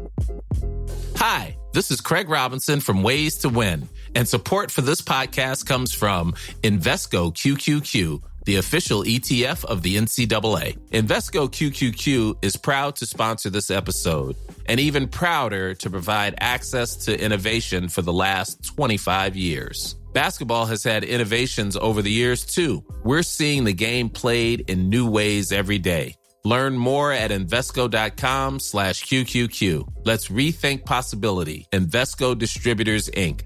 Hi, this is Craig Robinson from Ways to Win, and support for this podcast comes from Invesco QQQ, the official ETF of the NCAA. Invesco QQQ is proud to sponsor this episode, and even prouder to provide access to innovation for the last 25 years. Basketball has had innovations over the years, too. We're seeing the game played in new ways every day. Learn more at Invesco.com/QQQ. Let's rethink possibility. Invesco Distributors, Inc.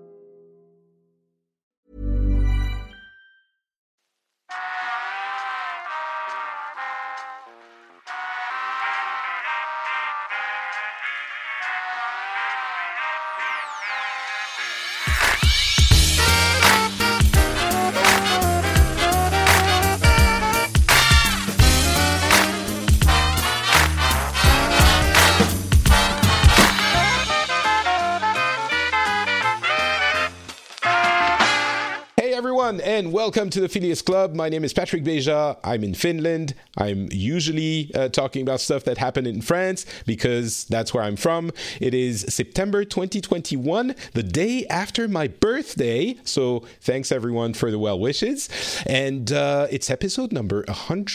And welcome to the Phileas Club. My name is Patrick Beja. I'm in Finland. I'm usually talking about stuff that happened in France because that's where I'm from. It is September 2021, the day after my birthday. So thanks everyone for the well wishes. And it's episode number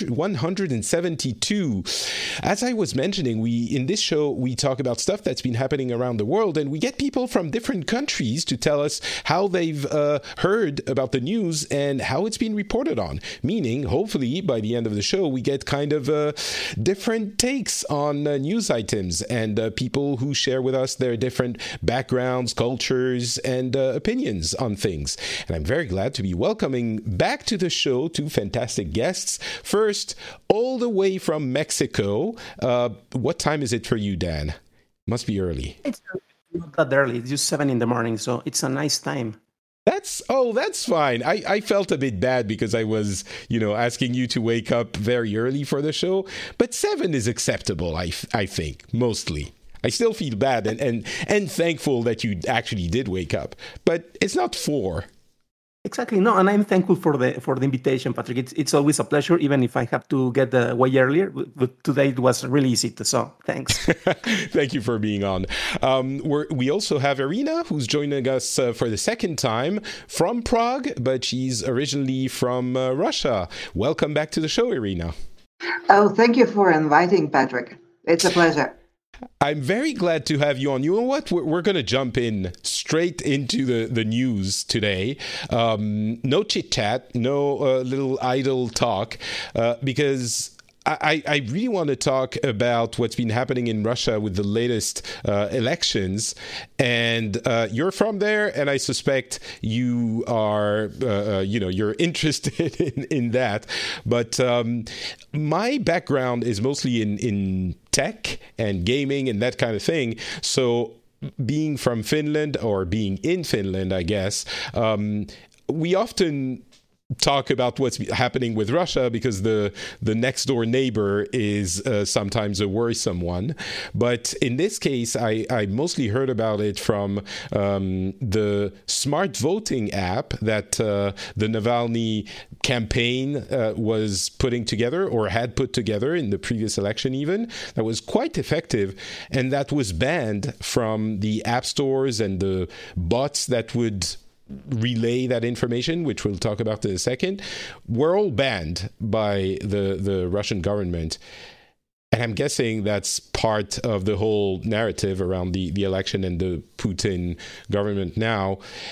172. As I was mentioning, in this show, we talk about stuff that's been happening around the world, and we get people from different countries to tell us how they've heard about the news and how it's been reported on. Meaning, hopefully, by the end of the show, we get kind of different takes on news items and people who share with us their different backgrounds, cultures, and opinions on things. And I'm very glad to be welcoming back to the show two fantastic guests. First, all the way from Mexico. What time is it for you, Dan? Must be early. It's not that early. It's just 7 a.m, so it's a nice time. That's fine. I felt a bit bad because I was, asking you to wake up very early for the show. But 7 is acceptable, I think, mostly. I still feel bad and thankful that you actually did wake up. But it's not 4. Exactly. No, and I'm thankful for the invitation, Patrick. It's always a pleasure, even if I have to get way earlier. But today it was really easy so thanks. Thank you for being on. We also have Irina, who's joining us for the second time from Prague, but she's originally from Russia. Welcome back to the show, Irina. Oh, thank you for inviting, Patrick. It's a pleasure. I'm very glad to have you on. You know what? We're going to jump in straight into the news today. No chit-chat, no little idle talk, because I really want to talk about what's been happening in Russia with the latest elections. And you're from there, and I suspect you are, you're interested in that. But my background is mostly in tech and gaming and that kind of thing. So being from Finland, or being in Finland, I guess, we often talk about what's happening with Russia because the next door neighbor is sometimes a worrisome one. But in this case, I mostly heard about it from the smart voting app that the Navalny campaign was putting together, or had put together in the previous election even. That was quite effective, and that was banned from the app stores and the bots that would relay that information, which we'll talk about in a second, were all banned by the Russian government. And I'm guessing that's part of the whole narrative around the election and the Putin government now.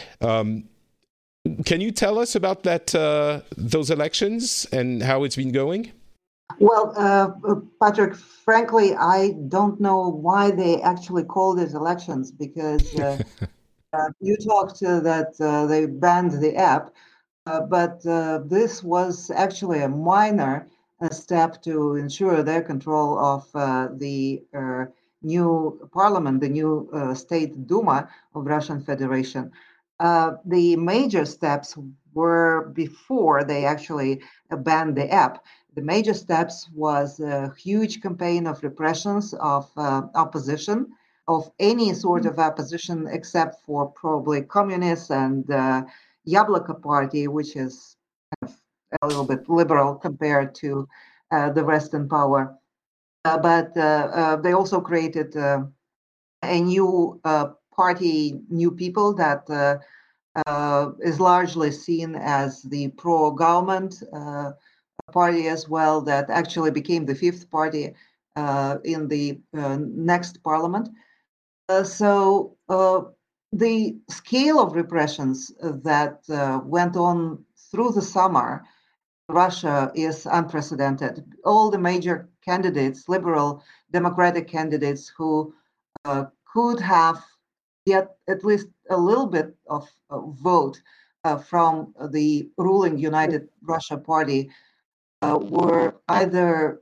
Can you tell us about those elections and how it's been going? Well, Patrick, frankly, I don't know why they actually call these elections, because you talked that they banned the app, but this was actually a minor step to ensure their control of the new parliament, the new State Duma of Russian Federation. The major steps were before they actually banned the app. The major steps was a huge campaign of repressions of opposition, of any sort of opposition except for probably communists and Yabloko Party, which is kind of a little bit liberal compared to the Western power. But they also created a new party, new people that is largely seen as the pro-government party as well, that actually became the fifth party in the next parliament. So the scale of repressions that went on through the summer in Russia is unprecedented. All the major candidates, liberal democratic candidates who could have get at least a little bit of vote from the ruling United Russia Party were either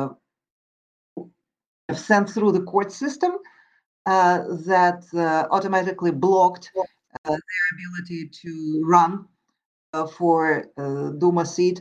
sent through the court system that automatically blocked their ability to run for Duma seat,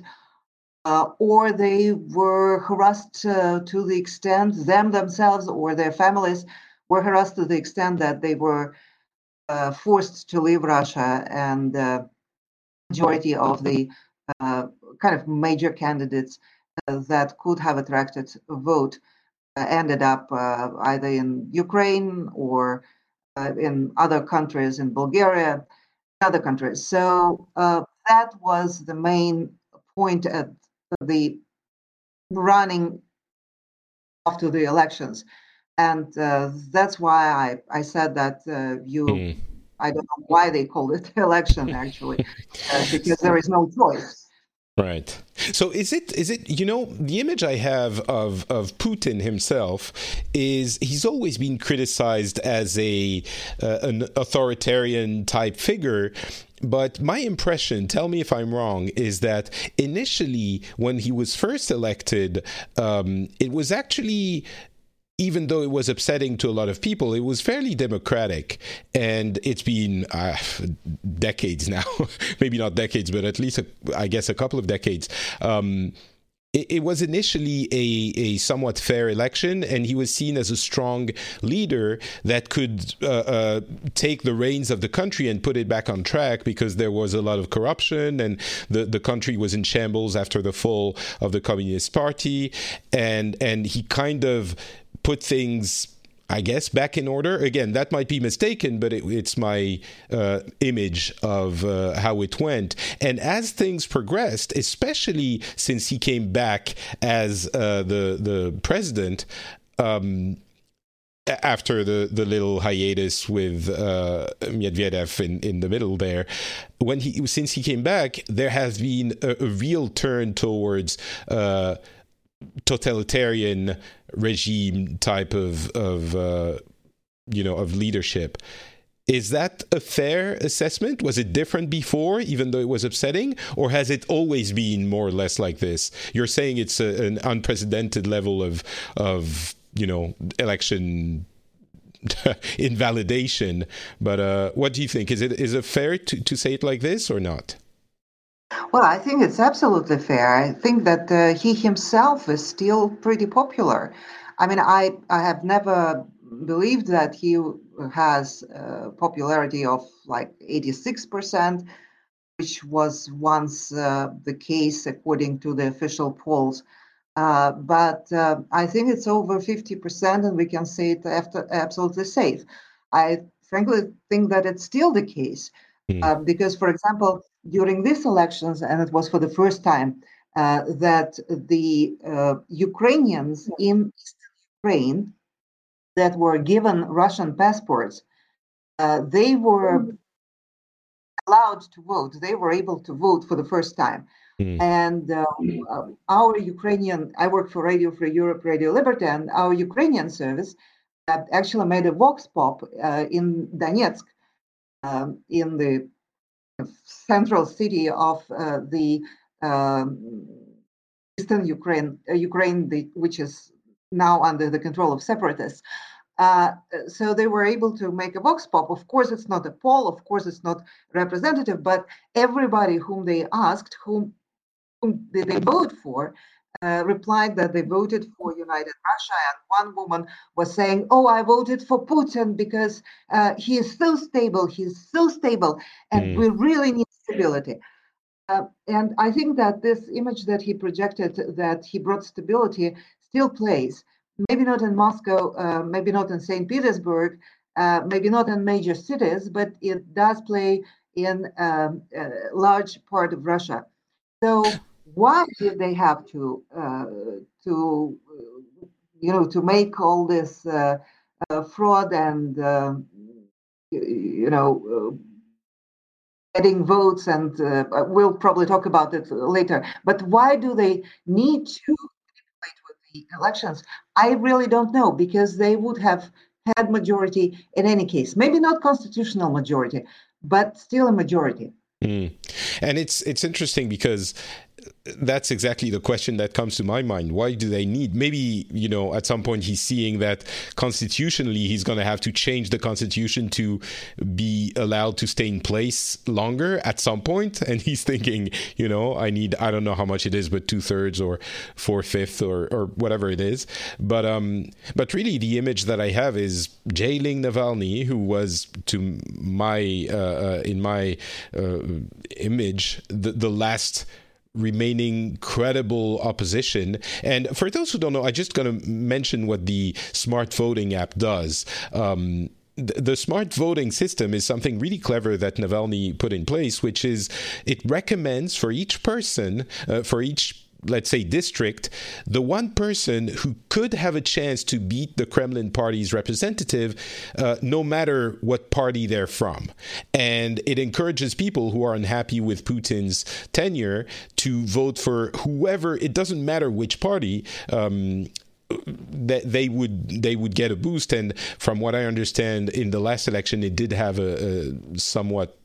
or they were harassed to the extent, themselves or their families were harassed to the extent that they were forced to leave Russia, and the majority of the kind of major candidates that could have attracted a vote ended up either in Ukraine or in other countries, in Bulgaria, other countries. So that was the main point at the running after the elections. And that's why I said that I don't know why they called it election, actually, because there is no choice. Right. So is it the image I have of Putin himself is he's always been criticized as an authoritarian type figure. But my impression, tell me if I'm wrong, is that initially when he was first elected, it was actually, even though it was upsetting to a lot of people, it was fairly democratic. And it's been decades now, maybe not decades, but at least, I guess, a couple of decades. It was initially a somewhat fair election, and he was seen as a strong leader that could take the reins of the country and put it back on track, because there was a lot of corruption and the country was in shambles after the fall of the Communist Party. And he kind of put things, I guess, back in order. Again, that might be mistaken, but it's my image of how it went. And as things progressed, especially since he came back as the president, after the little hiatus with Medvedev in the middle there, since he came back, there has been a real turn towards totalitarian regime type of leadership. Is that a fair assessment? Was it different before, even though it was upsetting, or has it always been more or less like this? You're saying it's an unprecedented level of election invalidation, but what do you think? Is it fair to say it like this or not? Well, I think it's absolutely fair. I think that he himself is still pretty popular. I mean, I have never believed that he has popularity of like 86%, which was once the case according to the official polls. But I think it's over 50%, and we can say it absolutely safe. I frankly think that it's still the case. Because, for example, during these elections, and it was for the first time, that the Ukrainians in Eastern Ukraine that were given Russian passports, they were allowed to vote. They were able to vote for the first time. And our Ukrainian, I work for Radio Free Europe, Radio Liberty, and our Ukrainian service actually made a vox pop in Donetsk, in the central city of the eastern Ukraine, which is now under the control of separatists. So they were able to make a vox pop. Of course, it's not a poll. Of course, it's not representative. But everybody whom they asked, whom did they vote for, replied that they voted for United Russia. And one woman was saying, "Oh, I voted for Putin because he is so stable. He's so stable, and we really need stability." And I think that this image that he projected, that he brought stability, still plays. maybe not in Moscow, maybe not in St. Petersburg, maybe not in major cities, but it does play in a large part of Russia. So why did they have to to make all this fraud and getting votes, and we'll probably talk about it later. But why do they need to manipulate with the elections? I really don't know, because they would have had majority in any case. Maybe not constitutional majority, but still a majority. And it's interesting because that's exactly the question that comes to my mind. Why do they need? Maybe, at some point he's seeing that constitutionally he's going to have to change the constitution to be allowed to stay in place longer at some point. And he's thinking, I need, I don't know how much it is, but 2/3 or 4/5 or whatever it is. But really the image that I have is jailing Navalny, who was, to my, in my image, the last remaining credible opposition. And for those who don't know, I'm just going to mention what the smart voting app does. The smart voting system is something really clever that Navalny put in place, which is it recommends for each person, for each, let's say, district, the one person who could have a chance to beat the Kremlin party's representative, no matter what party they're from. And it encourages people who are unhappy with Putin's tenure to vote for whoever, it doesn't matter which party, that they would get a boost. And from what I understand, in the last election, it did have a somewhat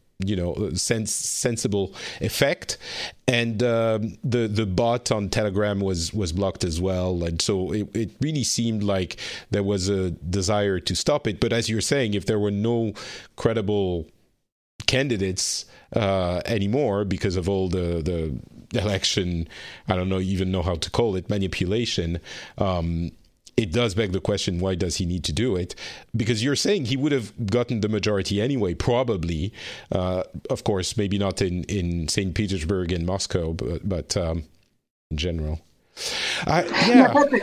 sensible effect. And the bot on Telegram was blocked as well, and so it really seemed like there was a desire to stop it. But as you're saying, if there were no credible candidates anymore because of all the election, I don't even know how to call it, manipulation, it does beg the question, why does he need to do it? Because you're saying he would have gotten the majority anyway, probably. Of course, maybe not in St. Petersburg and Moscow, but in general. Patrick,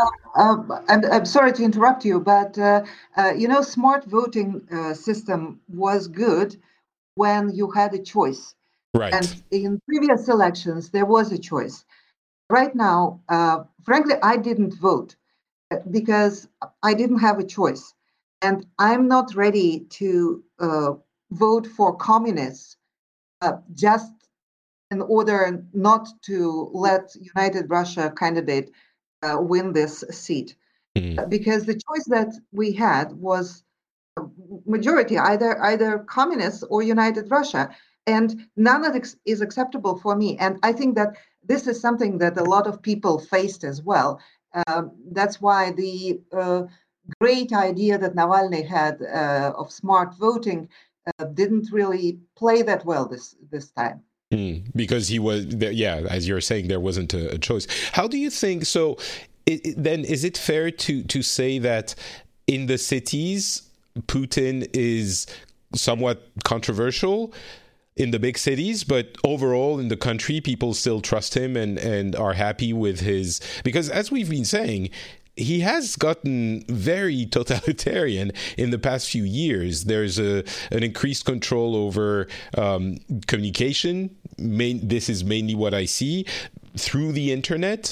I'm sorry to interrupt you, but smart voting system was good when you had a choice. Right. And in previous elections, there was a choice. Right now, frankly, I didn't vote because I didn't have a choice. And I'm not ready to vote for communists just in order not to let United Russia candidate win this seat. Because the choice that we had was majority, either communists or United Russia. And none of it is acceptable for me. And I think that this is something that a lot of people faced as well. That's why the great idea that Navalny had of smart voting didn't really play that well this time. Because he was, as you're saying, there wasn't a choice. How do you think, so then is it fair to say that in the cities, Putin is somewhat controversial in the big cities, but overall in the country, people still trust him and are happy with his, because as we've been saying, he has gotten very totalitarian in the past few years. There's an increased control over communication. This is mainly what I see through the internet.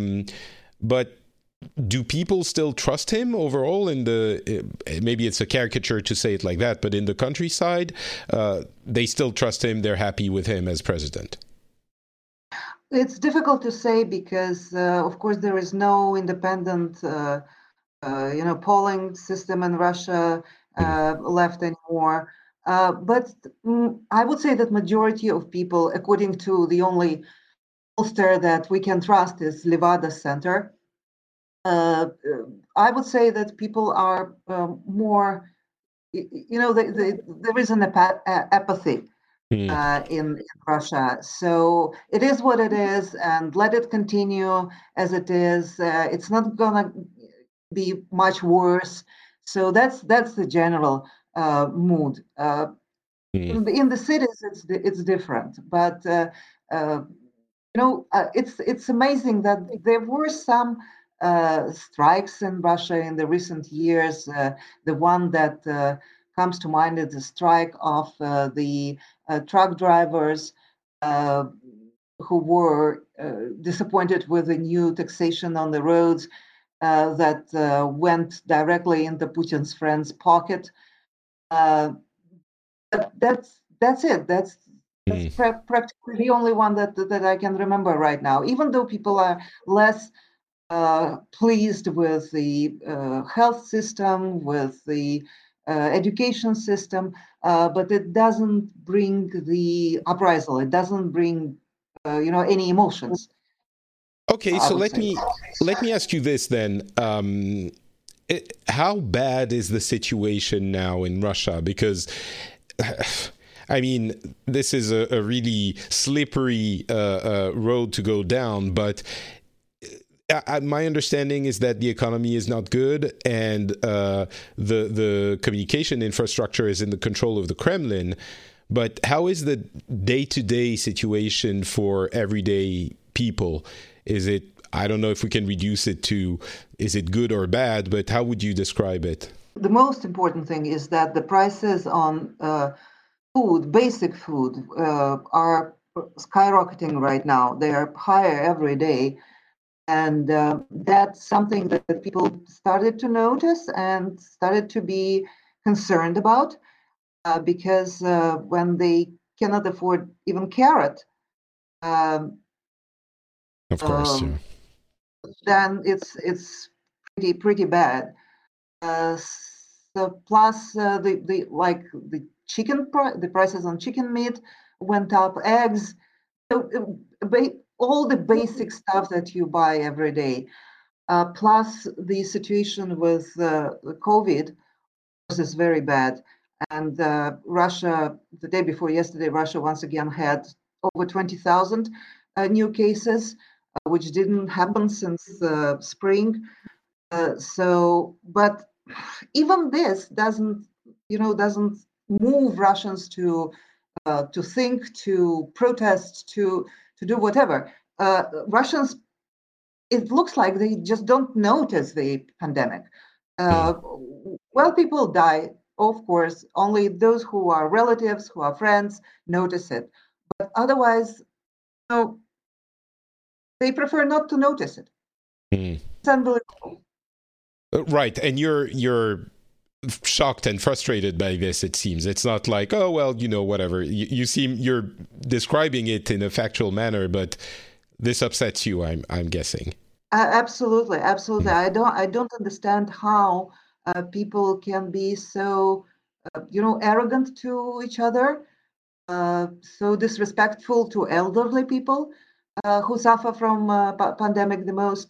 But do people still trust him overall maybe it's a caricature to say it like that, but in the countryside, they still trust him. They're happy with him as president. It's difficult to say because, of course, there is no independent, polling system in Russia left anymore. But I would say that majority of people, according to the only pollster that we can trust, is Levada Center. I would say that people are more, there is an apathy in Russia. So it is what it is, and let it continue as it is. It's not gonna be much worse. So that's the general mood. In the cities, it's different, but it's amazing that there were some strikes in Russia in the recent years. The one that comes to mind is the strike of the truck drivers who were disappointed with the new taxation on the roads that went directly into Putin's friend's pocket. That's it. That's practically the only one that I can remember right now. Even though people are less pleased with the health system, with the education system, but it doesn't bring the uprisal. It doesn't bring any emotions. Okay, so let me ask you this then. How bad is the situation now in Russia? Because I mean, this is a really slippery road to go down, but my understanding is that the economy is not good, and the communication infrastructure is in the control of the Kremlin. But how is the day-to-day situation for everyday people? Is it, I don't know if we can reduce it to, is it good or bad, but how would you describe it? The most important thing is that the prices on food, basic food, are skyrocketing right now. They are higher every day. And that's something that people started to notice and started to be concerned about because when they cannot afford even carrot, of course, then it's pretty bad. So plus the chicken, the prices on chicken meat went up, eggs, so all the basic stuff that you buy every day. Plus the situation with COVID is very bad. And Russia, the day before yesterday, Russia once again had over 20,000 new cases, which didn't happen since spring. But even this doesn't move Russians to think, to protest, to do whatever. Russians, it looks like they just don't notice the pandemic. Well, people die, of course. Only those who are relatives, who are friends, notice it. But otherwise, they prefer not to notice it. It's unbelievable. Right, and you're shocked and frustrated by this. It seems it's not like, oh well, whatever. You're describing it in a factual manner, but this upsets you. I'm guessing. Absolutely. I don't understand how people can be so arrogant to each other, so disrespectful to elderly people who suffer from pandemic the most,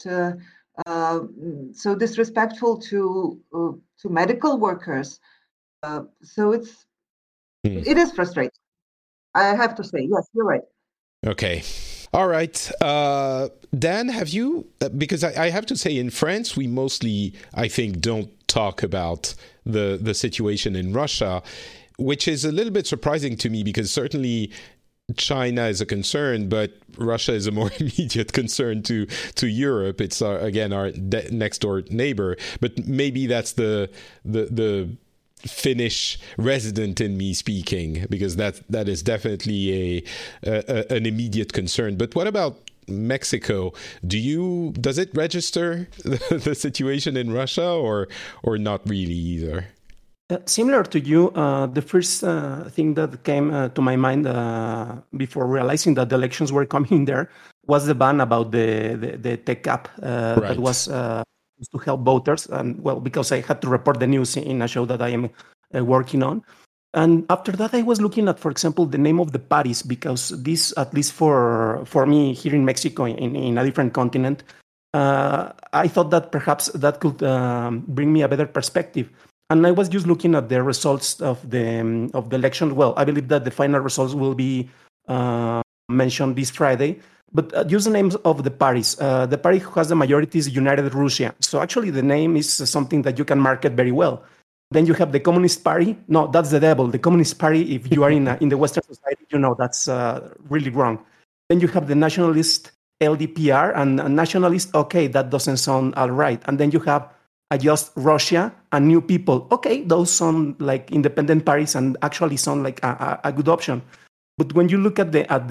so disrespectful to medical workers. So it is frustrating. I have to say, yes, you're right. Okay. All right. Dan, have you, because I have to say in France, we mostly, I think, don't talk about the situation in Russia, which is a little bit surprising to me because certainly China is a concern, but Russia is a more immediate concern to Europe. It's, again, our next door neighbor, but maybe that's the Finnish resident in me speaking, because that is definitely an immediate concern. But what about Mexico? Does it register the situation in Russia or not really either? Similar to you, the first thing that came to my mind before realizing that the elections were coming there was the ban about the tech app that was to help voters. And well, because I had to report the news in a show that I am working on. And after that, I was looking at, for example, the name of the parties, because this, at least for me here in Mexico, in a different continent, I thought that perhaps that could bring me a better perspective. And I was just looking at the results of the election. Well, I believe that the final results will be mentioned this Friday. But use the names of the parties. The party who has the majority is United Russia. So actually the name is something that you can market very well. Then you have the Communist Party. No, that's the devil. The Communist Party, if you are in the Western society, that's really wrong. Then you have the Nationalist LDPR and nationalists. Okay, that doesn't sound all right. And then you have just Russia and New People. Okay, those sound like independent parties and actually sound like a good option. But when you look at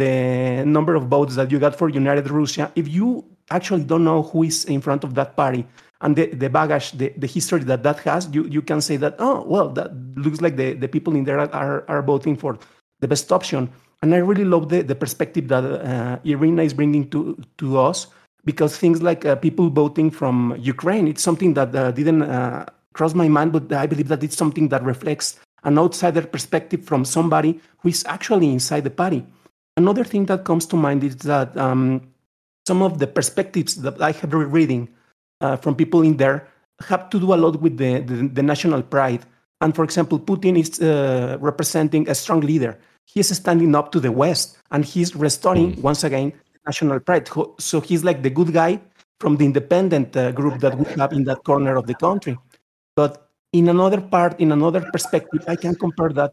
the number of votes that you got for United Russia, if you actually don't know who is in front of that party and the baggage, the history that has, you can say that, oh, well, that looks like the people in there are voting for the best option. And I really love the perspective that Irina is bringing to us, because things like people voting from Ukraine, it's something that didn't cross my mind, but I believe that it's something that reflects an outsider perspective from somebody who is actually inside the party. Another thing that comes to mind is that some of the perspectives that I have been reading from people in there have to do a lot with the national pride. And for example, Putin is representing a strong leader. He is standing up to the West, and he's restoring, once again, national pride. So he's like the good guy from the independent group that we have in that corner of the country. But in another perspective, I can compare that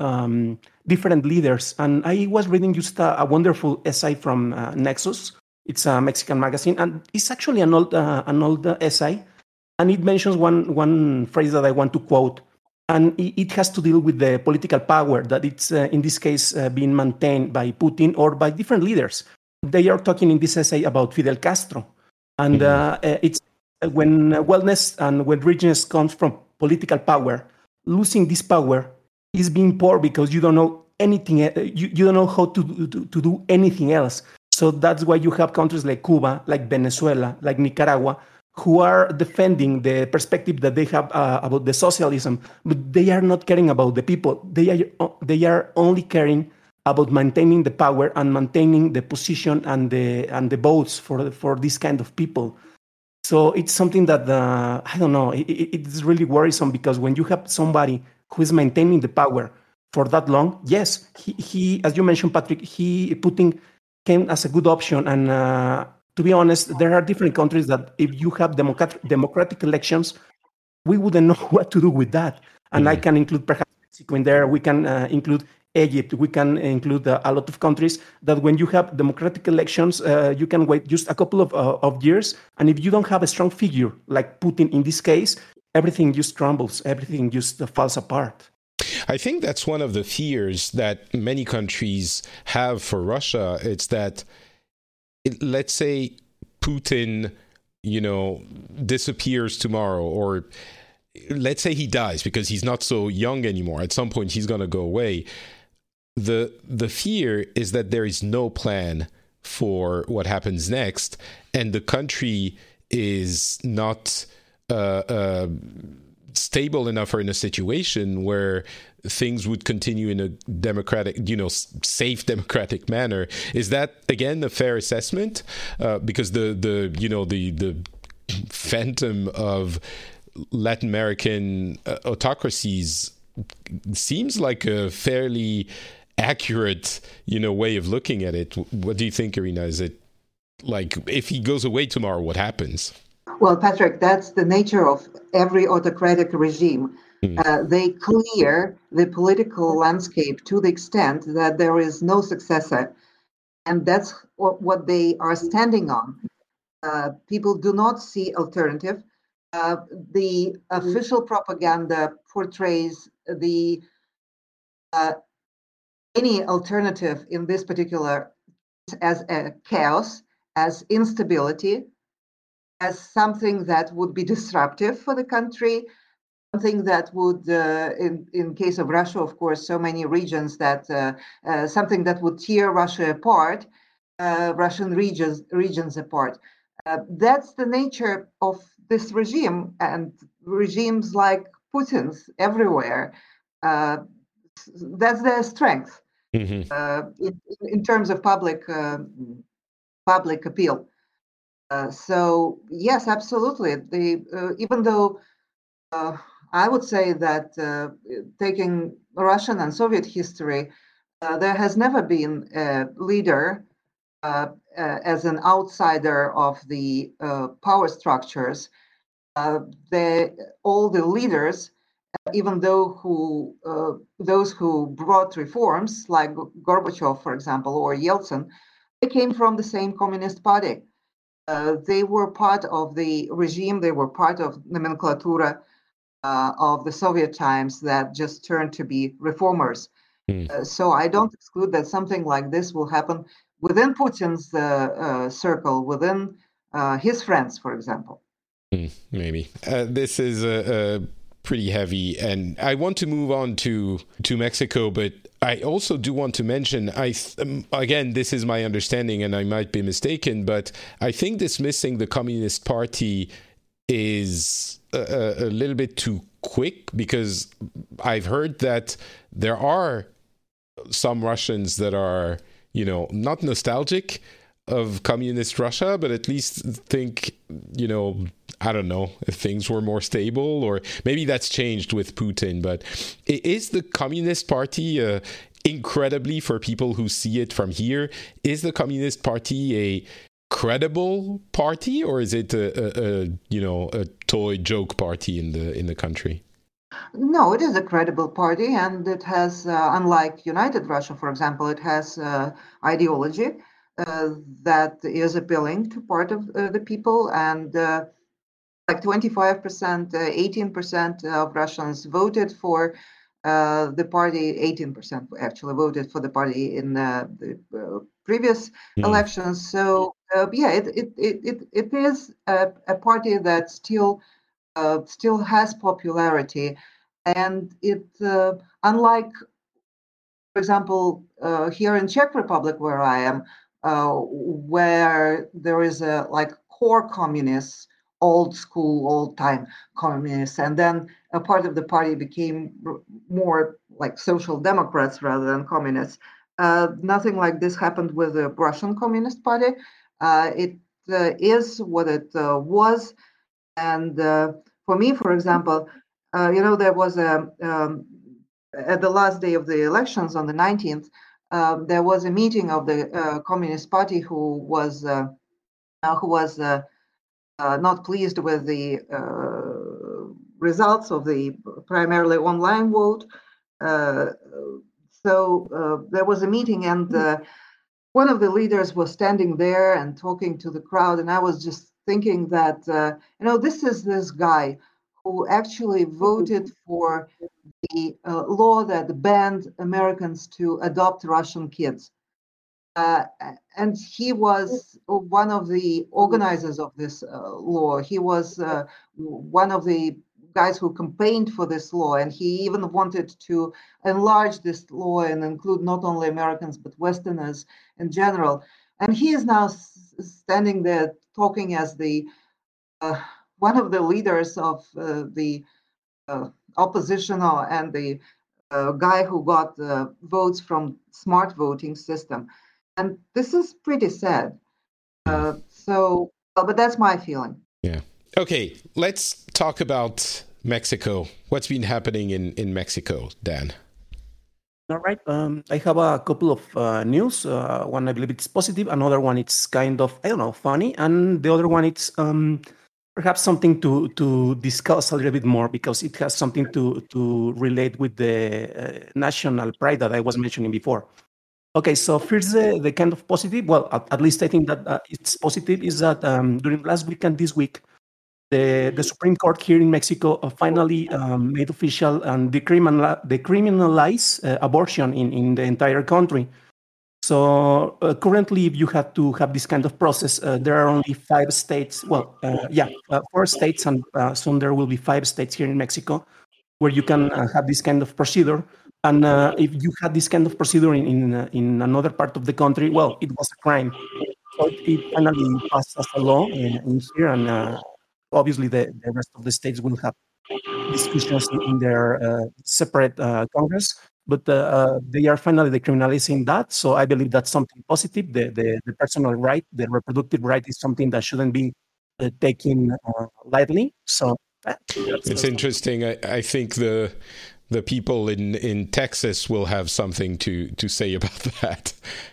to different leaders. And I was reading just a wonderful essay from Nexus. It's a Mexican magazine, and it's actually an old essay. And it mentions one phrase that I want to quote. And it has to deal with the political power that it's, in this case, being maintained by Putin or by different leaders. They are talking in this essay about Fidel Castro. And it's when wellness and when richness comes from political power, losing this power is being poor because you don't know anything. You don't know how to do anything else. So that's why you have countries like Cuba, like Venezuela, like Nicaragua, who are defending the perspective that they have about the socialism, but they are not caring about the people. They are only caring about maintaining the power and maintaining the position and the votes for this kind of people. So it's something that I don't know. It's really worrisome, because when you have somebody who is maintaining the power for that long, yes, he as you mentioned, Patrick, Putin came as a good option. And to be honest, there are different countries that if you have democratic elections, we wouldn't know what to do with that. And I can include perhaps Mexico in there. We can include Egypt. We can include a lot of countries that when you have democratic elections, you can wait just a couple of years. And if you don't have a strong figure like Putin in this case, everything just crumbles. Everything just falls apart. I think that's one of the fears that many countries have for Russia. It's that, let's say Putin, disappears tomorrow, or let's say he dies because he's not so young anymore. At some point, he's going to go away. The fear is that there is no plan for what happens next, and the country is not stable enough or in a situation where things would continue in a democratic, safe democratic manner. Is that again a fair assessment? Because the phantom of Latin American autocracies seems like a fairly accurate, way of looking at it. What do you think, Irina? Is it like, if he goes away tomorrow, what happens? Well, Patrick, that's the nature of every autocratic regime. They clear the political landscape to the extent that there is no successor. And that's what they are standing on. People do not see alternative. The official propaganda portrays any alternative in this particular as a chaos, as instability, as something that would be disruptive for the country, something that would, in case of Russia, of course, so many regions, that something that would tear Russia apart, Russian regions apart. That's the nature of this regime, and regimes like Putin's everywhere. That's their strength in terms of public appeal. So yes, absolutely. Even though I would say that taking Russian and Soviet history, there has never been a leader as an outsider of the power structures. All the leaders, even though those who brought reforms, like Gorbachev, for example, or Yeltsin, they came from the same Communist Party. They were part of the regime. They were part of nomenclatura of the Soviet times that just turned to be reformers. So I don't exclude that something like this will happen within Putin's circle, within his friends, for example. Maybe. This is pretty heavy, and I want to move on to Mexico, but I also do want to mention, again, this is my understanding, and I might be mistaken, but I think dismissing the Communist Party is a little bit too quick, because I've heard that there are some Russians that are, not nostalgic of communist Russia, but at least think, I don't know, if things were more stable, or maybe that's changed with Putin. But is the Communist Party, incredibly, for people who see it from here, is the Communist Party a credible party, or is it a toy joke party in the country? No, it is a credible party, and it has, unlike United Russia, for example, it has ideology that is appealing to part of the people, and like 25%, 18% of Russians voted for the party. 18% actually voted for the party in the previous elections. So it is a party that still has popularity, and it unlike, for example, here in Czech Republic, where I am, where there is a core communists, old school, old time communists, and then a part of the party became more like social democrats rather than communists. Nothing like this happened with the Russian Communist Party. It is what it was, and for me, for example, there was at the last day of the elections on the 19th, there was a meeting of the Communist Party who was not pleased with the results of the primarily online vote. So there was a meeting, and one of the leaders was standing there and talking to the crowd, and I was just thinking that this is this guy who actually voted for the law that banned Americans to adopt Russian kids. And he was one of the organizers of this law. He was one of the guys who campaigned for this law, and he even wanted to enlarge this law and include not only Americans but Westerners in general. And he is now standing there talking as the one of the leaders of the opposition and the guy who got votes from smart voting system. And this is pretty sad. But that's my feeling. Yeah. Okay, let's talk about Mexico. What's been happening in Mexico, Dan? All right. I have a couple of news. One, I believe it's positive. Another one, it's kind of, funny. And the other one, it's perhaps something to discuss a little bit more, because it has something to relate with the national pride that I was mentioning before. Okay, so first, the kind of positive, well, at least I think that it's positive, is that during last weekend, this week, the Supreme Court here in Mexico finally made official and decriminalize abortion in the entire country. So currently, if you have to have this kind of process, there are only 5 states. 4 states, and soon there will be 5 states here in Mexico where you can have this kind of procedure. And if you had this kind of procedure in another part of the country, well, it was a crime. So it finally passed as a law in here, and obviously the rest of the states will have discussions in their separate Congress. But they are finally decriminalizing that. So I believe that's something positive. The personal right, the reproductive right, is something that shouldn't be taken lightly. So it's interesting. I think the people in Texas will have something to say about that.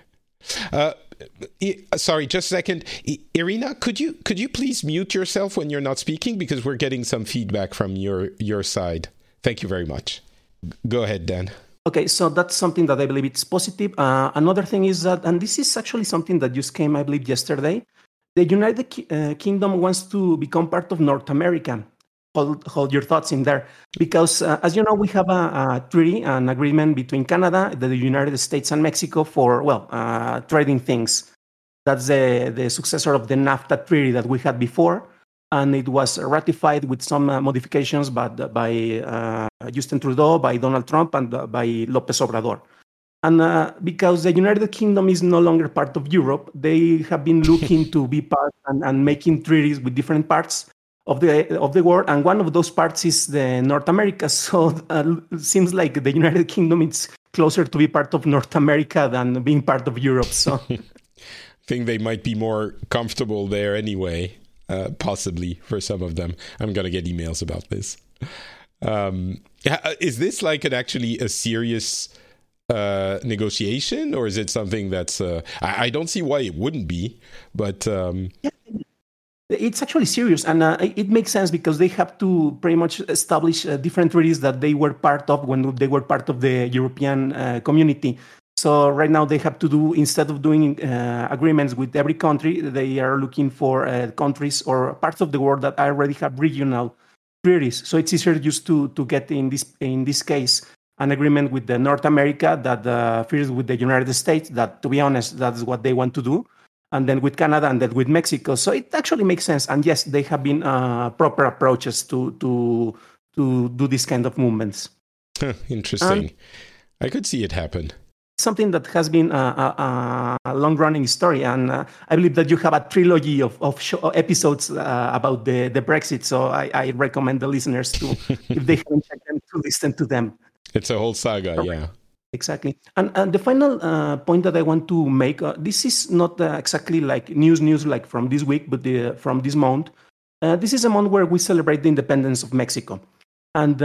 Sorry, just a second. Irina, could you please mute yourself when you're not speaking, because we're getting some feedback from your side. Thank you very much. Go ahead, Dan. Okay, so that's something that I believe it's positive. Another thing is that, and this is actually something that just came, I believe, yesterday. The United Kingdom wants to become part of North America. Hold your thoughts in there, because as you know, we have a treaty, an agreement between Canada, the United States, and Mexico for trading things. That's the successor of the NAFTA treaty that we had before, and it was ratified with some modifications, but by Justin Trudeau, by Donald Trump, and by López Obrador. And because the United Kingdom is no longer part of Europe, they have been looking to be part and making treaties with different parts of the world, and one of those parts is the North America. So it seems like the United Kingdom is closer to be part of North America than being part of Europe. So I think they might be more comfortable there anyway, possibly for some of them. I'm going to get emails about this. Is this like actually a serious negotiation, or is it something that's... I don't see why it wouldn't be, but... Yeah. It's actually serious, and it makes sense because they have to pretty much establish different treaties that they were part of when they were part of the European community. So right now they have to do, instead of doing agreements with every country, they are looking for countries or parts of the world that already have regional treaties. So it's easier just to get in this case an agreement with the North America that fits with the United States. That, to be honest, that's what they want to do. And then with Canada, and then with Mexico. So it actually makes sense. And yes, they have been proper approaches to do this kind of movements. Interesting. I could see it happen. Something that has been a long-running story. And I believe that you have a trilogy of episodes about the Brexit. So I recommend the listeners to, if they haven't checked them, to listen to them. It's a whole saga, yeah. Exactly. And the final point that I want to make, this is not exactly like news like from this week, but from this month. This is a month where we celebrate the independence of Mexico. And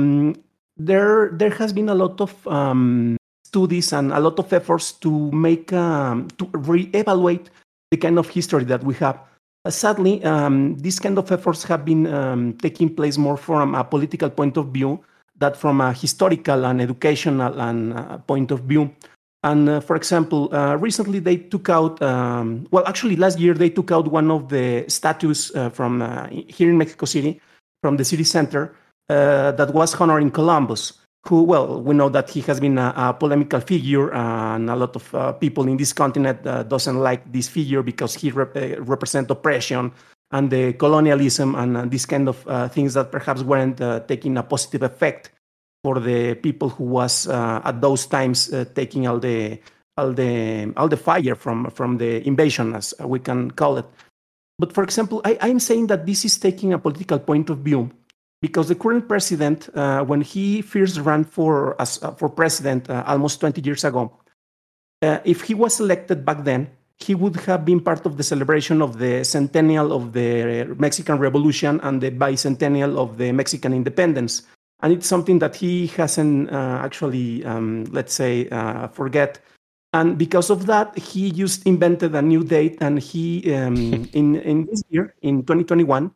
there has been a lot of studies and a lot of efforts to make, to reevaluate the kind of history that we have. Sadly, these kind of efforts have been taking place more from a political point of view that from a historical and educational and point of view. And for example, recently they took out, actually last year they took out one of the statues from here in Mexico City, from the city center, that was honoring Columbus, who, we know that he has been a polemical figure, and a lot of people in this continent doesn't like this figure because he represents oppression and the colonialism and these kind of things that perhaps weren't taking a positive effect for the people who was at those times taking all the fire from the invasion, as we can call it. But for example, I'm saying that this is taking a political point of view because the current president, when he first ran for president almost 20 years ago, if he was elected back then, he would have been part of the celebration of the centennial of the Mexican Revolution and the bicentennial of the Mexican independence. And it's something that he hasn't actually, forget. And because of that, he just invented a new date. And he, in this year, in 2021,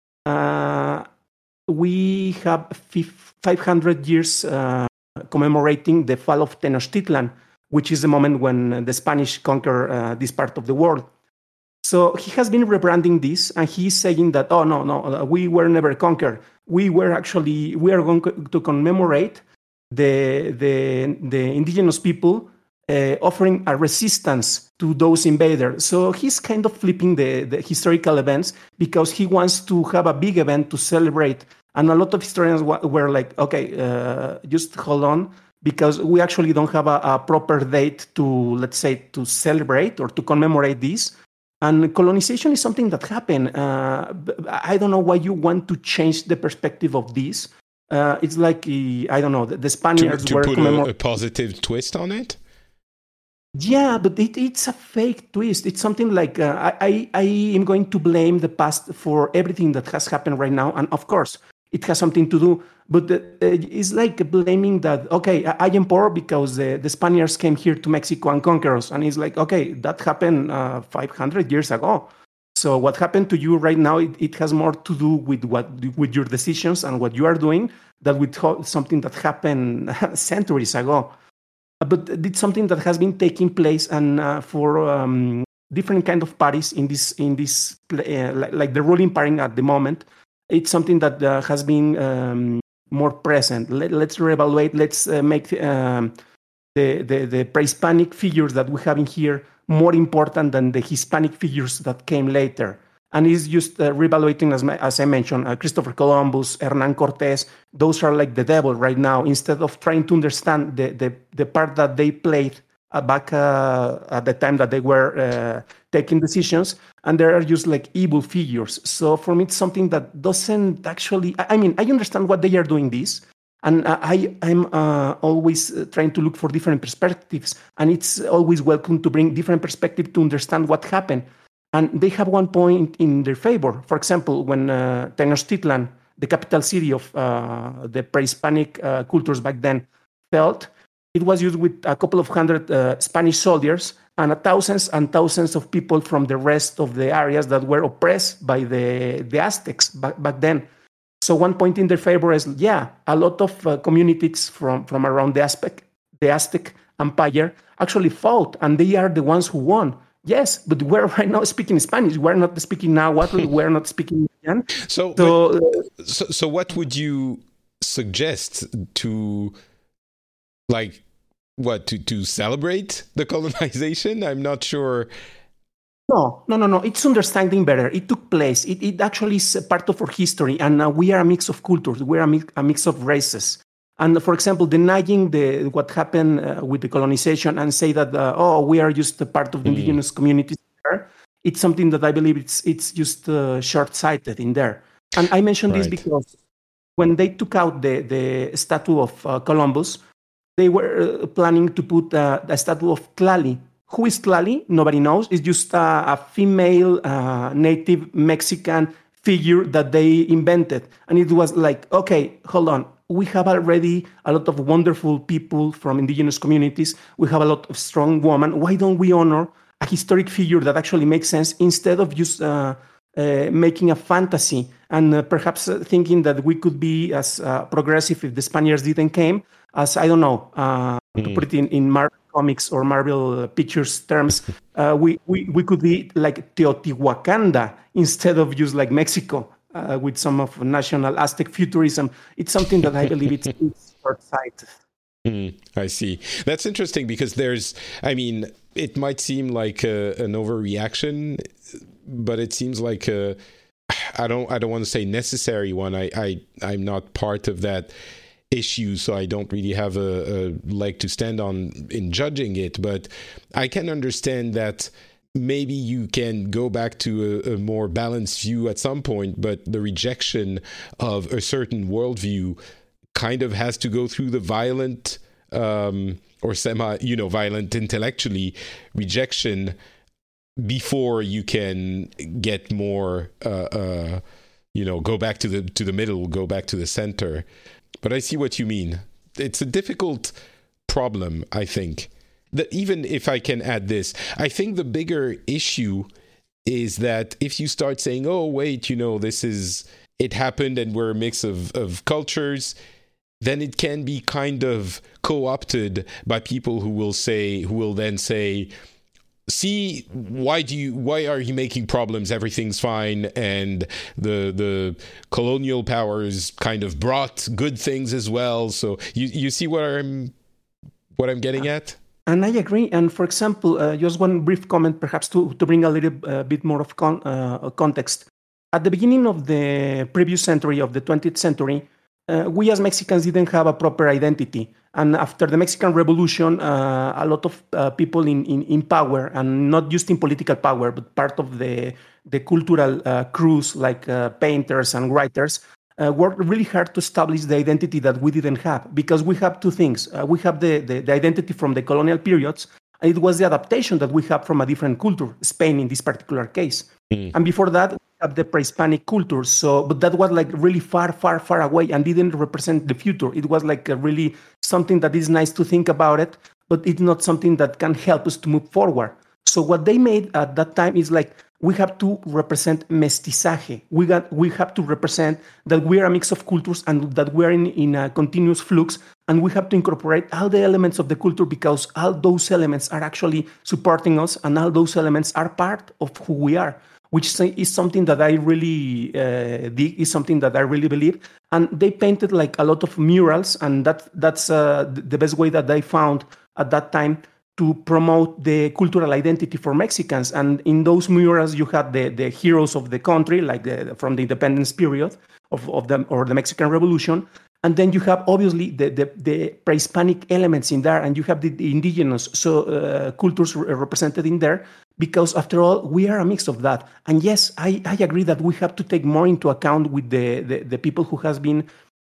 we have 500 years commemorating the fall of Tenochtitlan, which is the moment when the Spanish conquer this part of the world. So he has been rebranding this, and he's saying that, oh, no, we were never conquered. We are going to commemorate the indigenous people offering a resistance to those invaders. So he's kind of flipping the historical events because he wants to have a big event to celebrate. And a lot of historians were like, okay, just hold on, because we actually don't have a proper date to celebrate or to commemorate this. And colonization is something that happened. I don't know why you want to change the perspective of this. It's like, I don't know, the Spaniards to were put a positive twist on it? Yeah, but it's a fake twist. It's something like, I am going to blame the past for everything that has happened right now. And of course, it has something to do. But it's like blaming that, okay, I am poor because the Spaniards came here to Mexico and conquered us. And it's like, okay, that happened 500 years ago. So what happened to you right now, it has more to do with your decisions and what you are doing than with something that happened centuries ago. But it's something that has been taking place, and for different kind of parties in this like the ruling party at the moment, it's something that has been more present. Let's reevaluate. Let's make the pre-Hispanic figures that we have in here more important than the Hispanic figures that came later. And it's just reevaluating, as I mentioned, Christopher Columbus, Hernan Cortés. Those are like the devil right now, instead of trying to understand the part that they played back at the time that they were taking decisions, and they are just like evil figures. So for me, it's something that doesn't actually, I mean, I understand what they are doing this, and I'm always trying to look for different perspectives, and it's always welcome to bring different perspective to understand what happened. And they have one point in their favor. For example, when Tenochtitlan, the capital city of the pre-Hispanic cultures back then, fell, it was used with a couple of hundred Spanish soldiers and thousands and thousands of people from the rest of the areas that were oppressed by the Aztecs back then. So one point in their favor is, yeah, a lot of communities from around the Aztec Empire actually fought, and they are the ones who won. Yes, but we're right now speaking Spanish. We're not speaking Nahuatl. We're not speaking Mayan. So what would you suggest to, like, what, to celebrate the colonization? I'm not sure. No. It's understanding better. It took place. It actually is part of our history, and we are a mix of cultures. We are a mix of races. And for example, denying what happened with the colonization and say that, we are just a part of the indigenous communities there, it's something that I believe it's just short-sighted in there. And I mention this because when they took out the statue of Columbus, they were planning to put a statue of Tlali. Who is Tlali? Nobody knows. It's just a female native Mexican figure that they invented. And it was like, okay, hold on. We have already a lot of wonderful people from indigenous communities. We have a lot of strong women. Why don't we honor a historic figure that actually makes sense, instead of just making a fantasy and perhaps thinking that we could be as progressive if the Spaniards didn't came, as, I don't know, to put it in Marvel Comics or Marvel Pictures terms, we could be like Teotihuacanda instead of just like Mexico. With some of national Aztec futurism. It's something that I believe it's short-sighted. I see. That's interesting because it might seem like an overreaction, but it seems like I don't want to say necessary one. I'm not part of that issue, so I don't really have a leg to stand on in judging it, but I can understand that maybe you can go back to a more balanced view at some point, but the rejection of a certain worldview kind of has to go through the violent or violent intellectually rejection before you can get more, go back to the middle, go back to the center. But I see what you mean. It's a difficult problem, I think. That even if I can add this, I think the bigger issue is that if you start saying, oh, wait, it happened and we're a mix of cultures, then it can be kind of co-opted by people who will then say, see, why are you making problems? Everything's fine. And the colonial powers kind of brought good things as well. So you see what I'm getting at? And I agree. And for example, just one brief comment, perhaps to bring a little bit more of context. At the beginning of the previous century, of the 20th century, we as Mexicans didn't have a proper identity. And after the Mexican Revolution, a lot of people in power, and not just in political power, but part of the cultural crews like painters and writers, worked really hard to establish the identity that we didn't have, because we have two things. We have the identity from the colonial periods, and it was the adaptation that we have from a different culture, Spain in this particular case. And before that, we have the pre-Hispanic culture. But that was like really far, far, far away and didn't represent the future. It was like a really something that is nice to think about it, but it's not something that can help us to move forward. So what they made at that time is like, we have to represent mestizaje. We have to represent that we are a mix of cultures and that we are in a continuous flux, and we have to incorporate all the elements of the culture because all those elements are actually supporting us, and all those elements are part of who we are, which is something that I really dig, is something that I really believe. And they painted like a lot of murals, and that's the best way that they found at that time to promote the cultural identity for Mexicans. And in those murals, you had the heroes of the country, like from the independence period of them, or the Mexican Revolution. And then you have obviously the pre-Hispanic elements in there, and you have the indigenous cultures represented in there, because after all, we are a mix of that. And yes, I agree that we have to take more into account with the people who has been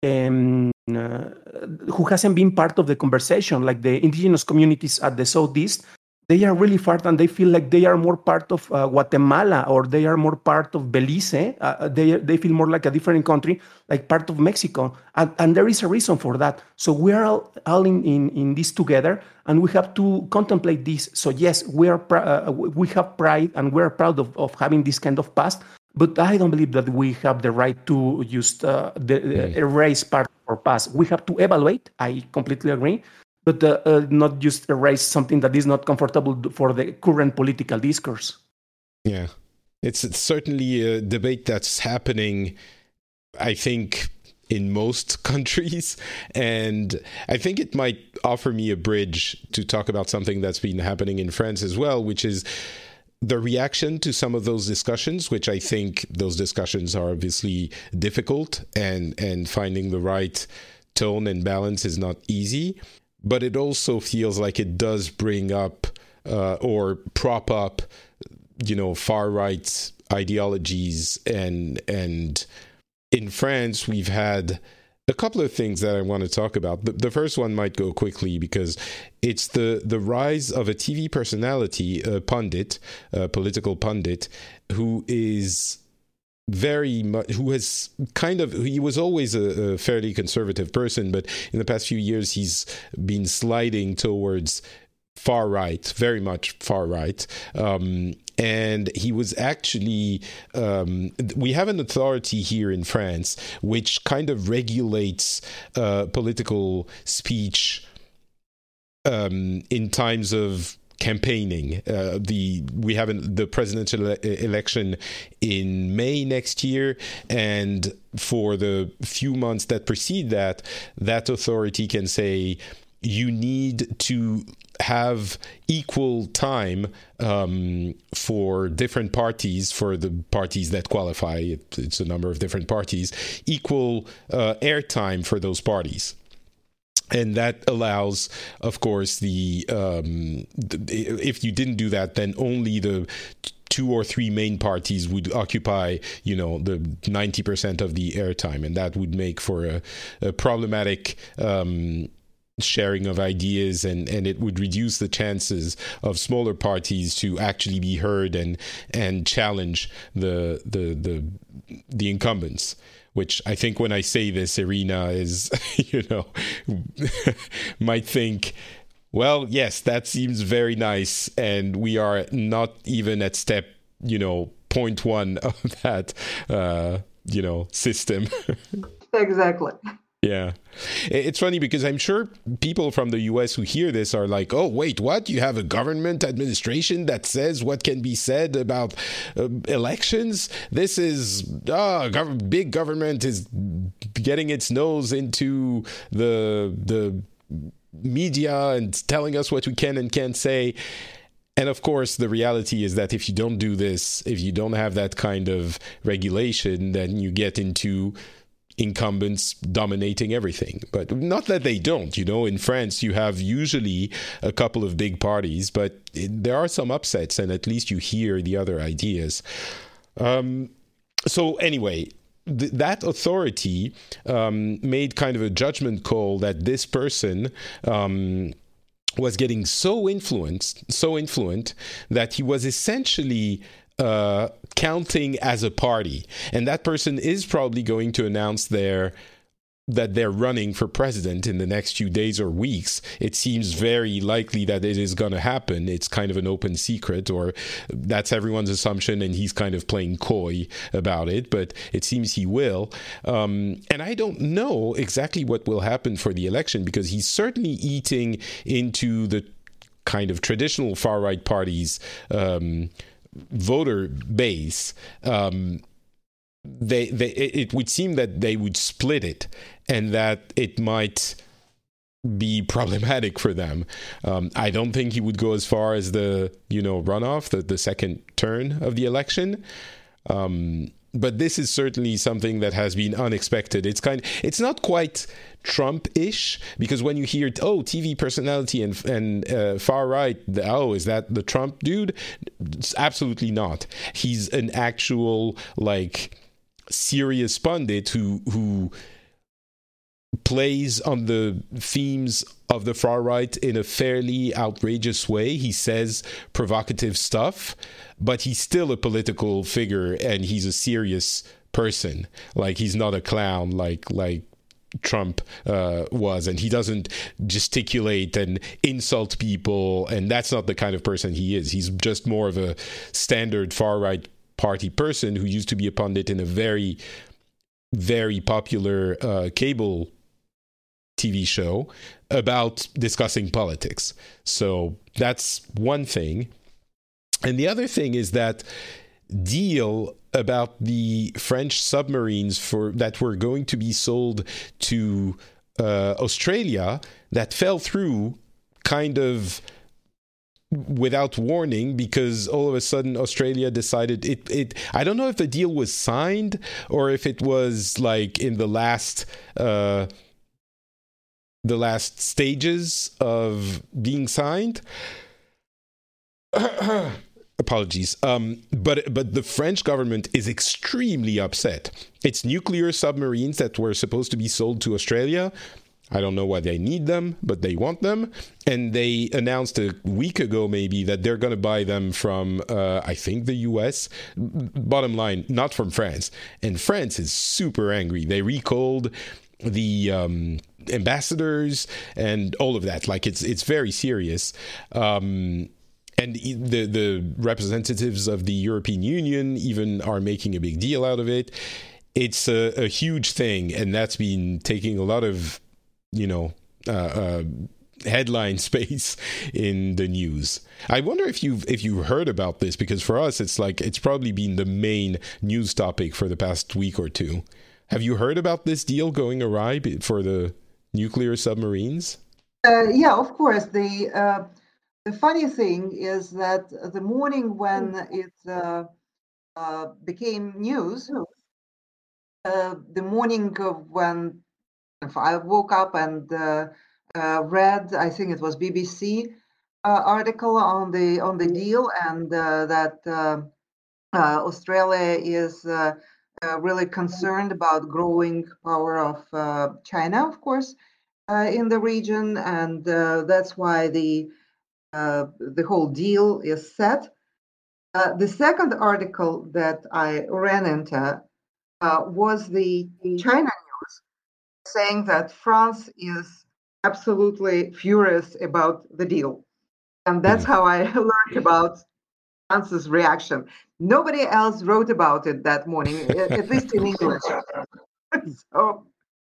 who hasn't been part of the conversation, like the indigenous communities at the Southeast. They are really far, and they feel like they are more part of Guatemala, or they are more part of Belize. They feel more like a different country, like part of Mexico. And there is a reason for that. So we are all in this together, and we have to contemplate this. So yes, we have pride, and we're proud of having this kind of past. But I don't believe that we have the right to just erase part of our past. We have to evaluate. I completely agree. But not just erase something that is not comfortable for the current political discourse. Yeah, it's certainly a debate that's happening, I think, in most countries. And I think it might offer me a bridge to talk about something that's been happening in France as well, which is the reaction to some of those discussions, which I think those discussions are obviously difficult, and finding the right tone and balance is not easy. But it also feels like it does bring up or prop up, far-right ideologies. And in France, we've had a couple of things that I want to talk about. The first one might go quickly because it's the rise of a TV personality, a pundit, a political pundit, who is very much, he was always a fairly conservative person, but in the past few years he's been sliding towards far right, very much far right. And he was actually, we have an authority here in France which kind of regulates political speech in times of campaigning. We have the presidential election in May next year, and for the few months that precede that authority can say you need to have equal time for different parties, for the parties that qualify. It's a number of different parties, equal airtime for those parties. And that allows, of course, if you didn't do that, then only the 2 or 3 main parties would occupy, the 90% of the airtime. And that would make for a problematic sharing of ideas, and it would reduce the chances of smaller parties to actually be heard and challenge the incumbents. Which I think when I say this, Irina is, might think, well, yes, that seems very nice. And we are not even at step, 0.1 of that, system. Exactly. Yeah. It's funny because I'm sure people from the US who hear this are like, oh, wait, what? You have a government administration that says what can be said about elections? This is, big government is getting its nose into the media and telling us what we can and can't say. And of course, the reality is that if you don't do this, if you don't have that kind of regulation, then you get into incumbents dominating everything. But not that they don't. In France, you have usually a couple of big parties, but there are some upsets, and at least you hear the other ideas. So anyway, that authority made kind of a judgment call that this person was getting so influent that he was essentially counting as a party, and that person is probably going to announce their that they're running for president in the next few days or weeks. It seems very likely that it is going to happen. It's kind of an open secret, or that's everyone's assumption, and he's kind of playing coy about it, but it seems he will. And I don't know exactly what will happen for the election, because he's certainly eating into the kind of traditional far-right parties' voter base. It would seem that they would split it, and that it might be problematic for them. I don't think he would go as far as the runoff, the second turn of the election. But this is certainly something that has been unexpected. It's not quite Trump-ish, because when you hear TV personality and far right, is that the Trump dude? It's absolutely not. He's an actual serious pundit who plays on the themes of the far right in a fairly outrageous way. He says provocative stuff, but he's still a political figure, and he's a serious person. He's not a clown like Trump was, and he doesn't gesticulate and insult people, and that's not the kind of person he is. He's just more of a standard far right party person who used to be a pundit in a very, very popular cable TV show about discussing politics. So that's one thing. And the other thing is that deal about the French submarines that were going to be sold to Australia that fell through kind of without warning, because all of a sudden Australia decided it I don't know if the deal was signed or if it was in the last stages of being signed. Apologies. But the French government is extremely upset. It's nuclear submarines that were supposed to be sold to Australia. I don't know why they need them, but they want them. And they announced a week ago maybe that they're going to buy them from, I think, the US. Bottom line, not from France. And France is super angry. They recalled the ambassadors and all of that. It's very serious. And the representatives of the European Union even are making a big deal out of it. It's a huge thing, and that's been taking a lot of headline space in the news. I wonder if you heard about this, because for us it's probably been the main news topic for the past week or two. Have you heard about this deal going awry for the nuclear submarines? Yeah, of course. The funny thing is that the morning when it became news, the morning of when I woke up and read, I think it was BBC article on the deal, and that Australia is really concerned about growing power of China, of course, in the region, and that's why the whole deal is set. The second article that I ran into was the China news, saying that France is absolutely furious about the deal. And that's how I learned about France's reaction. Nobody else wrote about it that morning, at least in English. So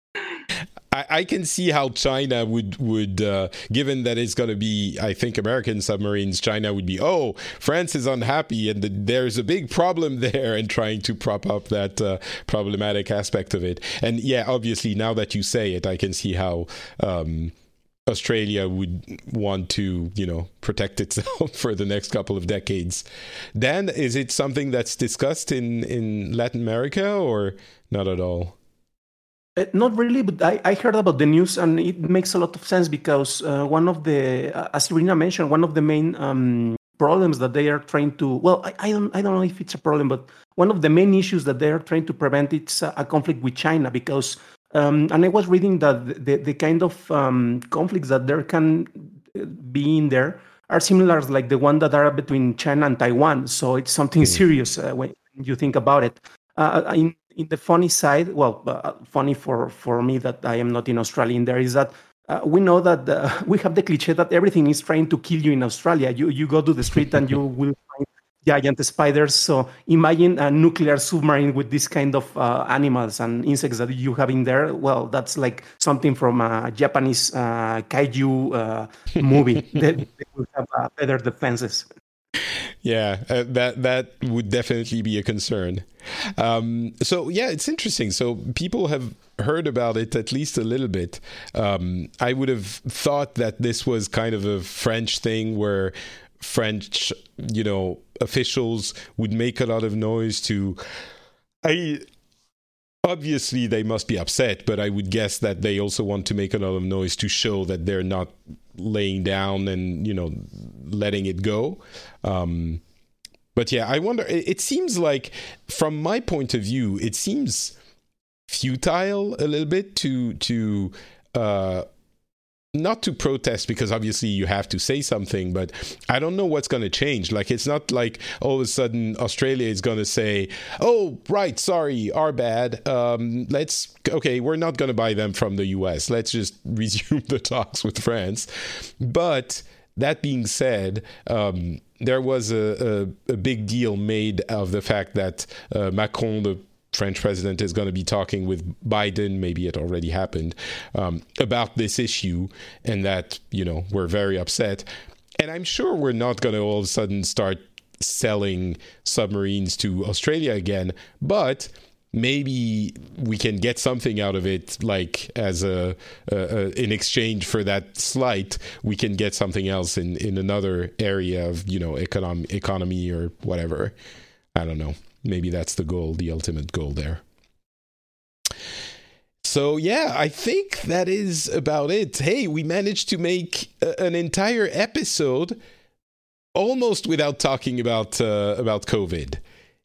I can see how China would given that it's going to be, I think, American submarines, China would be, France is unhappy and there's a big problem there, and trying to prop up that problematic aspect of it. And yeah, obviously, now that you say it, I can see how Australia would want to, protect itself for the next couple of decades. Dan, is it something that's discussed in Latin America or not at all? Not really, but I heard about the news, and it makes a lot of sense, because one of the, as Irina mentioned, one of the main problems that they are trying to, I don't know if it's a problem, but one of the main issues that they are trying to prevent, it's a conflict with China, because, and I was reading that the kind of conflicts that there can be in there are similar like the one that are between China and Taiwan. So it's something serious when you think about it. In in the funny side, funny for me that I am not in Australia, in there is that we know that we have the cliche that everything is trying to kill you in Australia. You go to the street and you will find giant spiders. So imagine a nuclear submarine with this kind of animals and insects that you have in there. Well, that's like something from a Japanese kaiju movie. They will have better defenses. Yeah, that would definitely be a concern. So yeah, it's interesting. So people have heard about it at least a little bit. I would have thought that this was kind of a French thing where French, officials would make a lot of noise to. Obviously, they must be upset, but I would guess that they also want to make a lot of noise to show that they're not laying down and, letting it go. But yeah, I wonder, it seems like, from my point of view, it seems futile a little bit to not to protest, because obviously you have to say something, but I don't know what's going to change. Like, it's not like all of a sudden Australia is going to say, oh, right, sorry, our bad. We're not going to buy them from the US. Let's just resume the talks with France. But that being said, there was a big deal made of the fact that Macron, the French president, is going to be talking with Biden, maybe it already happened, about this issue, and that, we're very upset. And I'm sure we're not going to all of a sudden start selling submarines to Australia again, but maybe we can get something out of it, like as in exchange for that slight, we can get something else in another area of, economy or whatever. I don't know. Maybe that's the goal, the ultimate goal there. So, yeah, I think that is about it. Hey, we managed to make an entire episode almost without talking about COVID.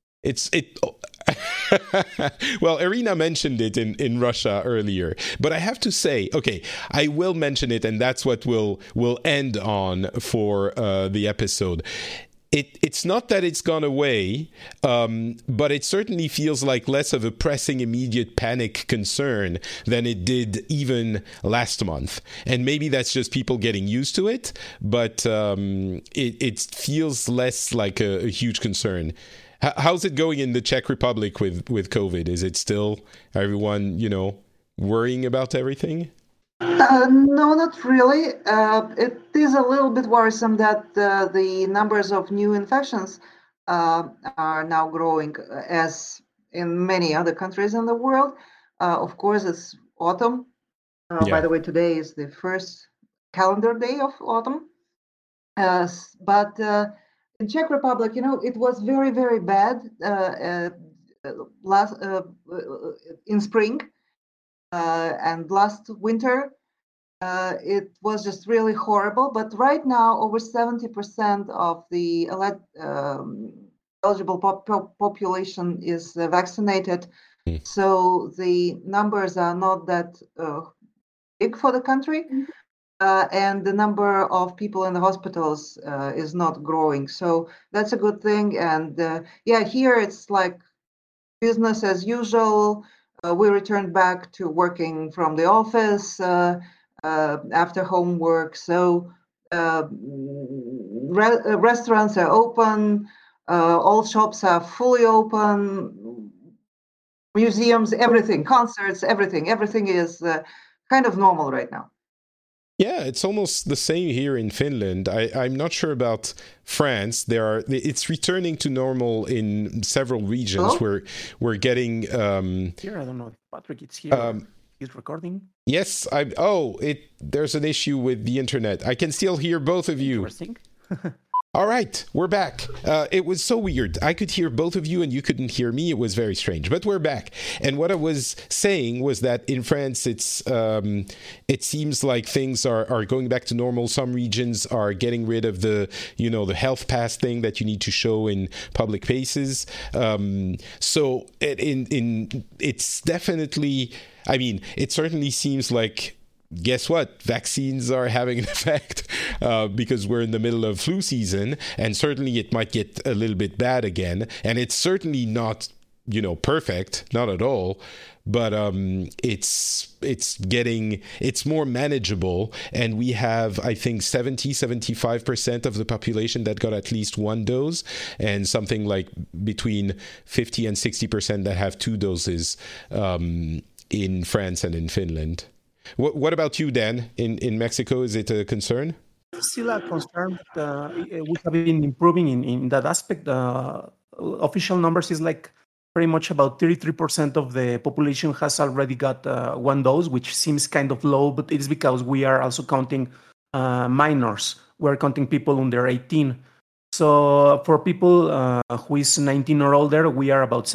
Well, Irina mentioned it in Russia earlier, but I have to say, okay, I will mention it, and that's what we'll end on for the episode. It's not that it's gone away, but it certainly feels like less of a pressing, immediate panic concern than it did even last month. And maybe that's just people getting used to it, but it feels less like a huge concern. How's it going in the Czech Republic with COVID? Is it still everyone, worrying about everything? No, not really. It is a little bit worrisome that the numbers of new infections are now growing, as in many other countries in the world. Of course, it's autumn. By the way, today is the first calendar day of autumn. But in Czech Republic, it was very, very bad in spring. And last winter, it was just really horrible. But right now, over 70% of the eligible population is vaccinated. So the numbers are not that big for the country. And the number of people in the hospitals is not growing. So that's a good thing. And here it's like business as usual. We returned back to working from the office after homework. So restaurants are open. All shops are fully open. Museums, everything, concerts, everything is kind of normal right now. Yeah, it's almost the same here in Finland. I'm not sure about France. It's returning to normal in several regions. Hello? We're getting here. I don't know if Patrick is here. He's recording. Yes, there's an issue with the internet. I can still hear both of you. Interesting. All right, we're back. It was so weird. I could hear both of you and you couldn't hear me. It was very strange, but we're back. And what I was saying was that in France, it seems like things are going back to normal. Some regions are getting rid of the health pass thing that you need to show in public places. So it's definitely, it certainly seems like, guess what? Vaccines are having an effect because we're in the middle of flu season, and certainly it might get a little bit bad again. And it's certainly not perfect, not at all, but it's more manageable, and we have, I think, 75% of the population that got at least one dose, and something like between 50 and 60% that have two doses in France and in Finland. What about you, Dan? In Mexico, is it a concern? Still a concern. We have been improving in that aspect. Official numbers is like pretty much about 33% of the population has already got one dose, which seems kind of low, but it's because we are also counting minors. We're counting people under 18. So for people who is 19 or older, we are about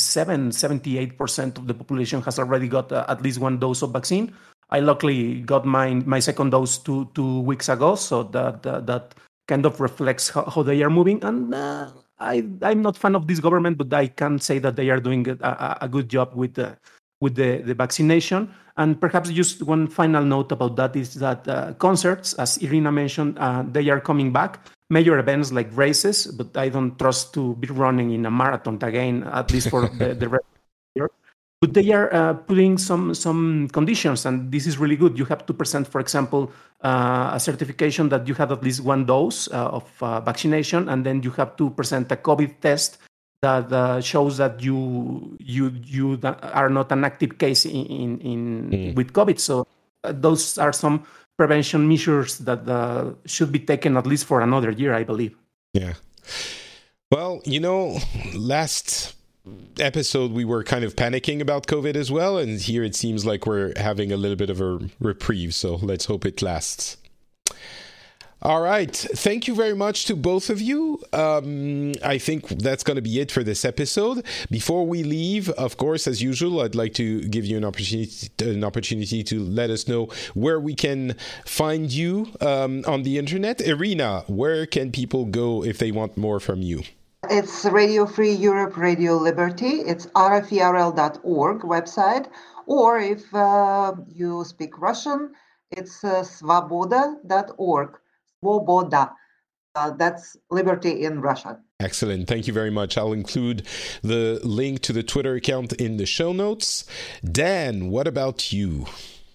78% of the population has already got at least one dose of vaccine. I luckily got my second dose two weeks ago, so that kind of reflects how they are moving. And I'm not fan of this government, but I can say that they are doing a good job with the vaccination. And perhaps just one final note about that is that concerts, as Irina mentioned, they are coming back. Major events like races, but I don't trust to be running in a marathon again, at least for the rest of the year. But they are putting some conditions, and this is really good. You have to present, for example, a certification that you had at least one dose of vaccination, and then you have to present a COVID test that shows that you are not an active case with COVID. So those are some prevention measures that should be taken at least for another year, I believe. Yeah. Well, last episode we were kind of panicking about COVID as well, and here it seems like we're having a little bit of a reprieve, so let's hope it lasts. All right. Thank you very much to both of you. I think that's going to be it for this episode. Before we leave, of course, as usual, I'd like to give you an opportunity to let us know where we can find you on the internet. Irina, where can people go if they want more from you? It's Radio Free Europe, Radio Liberty. It's rferl.org website. Or if you speak Russian, it's svoboda.org. Svoboda. That's liberty in Russian. Excellent. Thank you very much. I'll include the link to the Twitter account in the show notes. Dan, what about you?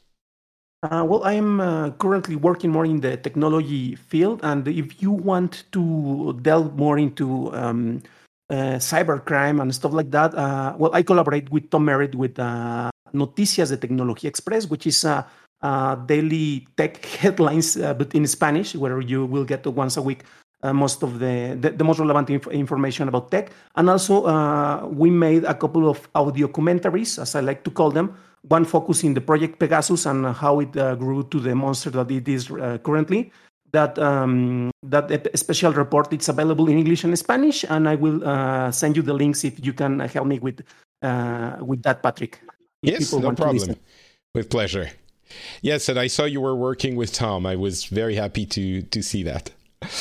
Well, I'm currently working more in the technology field, and if you want to delve more into cybercrime and stuff like that, well, I collaborate with Tom Merritt with Noticias de Tecnología Express, which is daily tech headlines, but in Spanish, where you will get once a week most of the most relevant information about tech. And also, we made a couple of audio commentaries, as I like to call them, one focusing the Project Pegasus and how it grew to the monster that it is currently. That special report, it's available in English and Spanish, and I will send you the links if you can help me with that, Patrick. Yes, no problem. With pleasure. Yes, and I saw you were working with Tom. I was very happy to see that.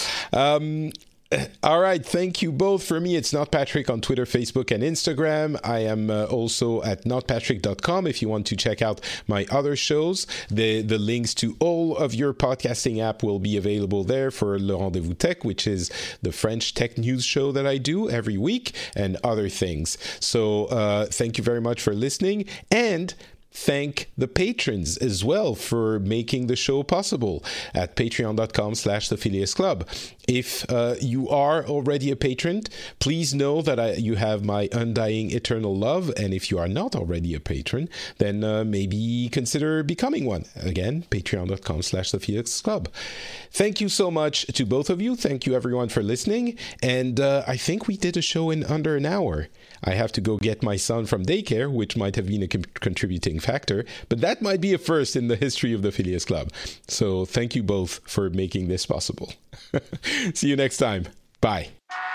All right, thank you both. For me, it's Not Patrick on Twitter, Facebook, and Instagram. I am also at notpatrick.com if you want to check out my other shows. The links to all of your podcasting app will be available there for Le Rendezvous Tech, which is the French tech news show that I do every week, and other things. So thank you very much for listening, and thank the patrons as well for making the show possible at patreon.com/The Phileas Club. If you are already a patron, please know that you have my undying eternal love. And if you are not already a patron, then maybe consider becoming one. Again, patreon.com/The Phileas Club. Thank you so much to both of you. Thank you everyone for listening. And I think we did a show in under an hour. I have to go get my son from daycare, which might have been a contributing factor, but that might be a first in the history of the Phileas Club. So thank you both for making this possible. See you next time. Bye.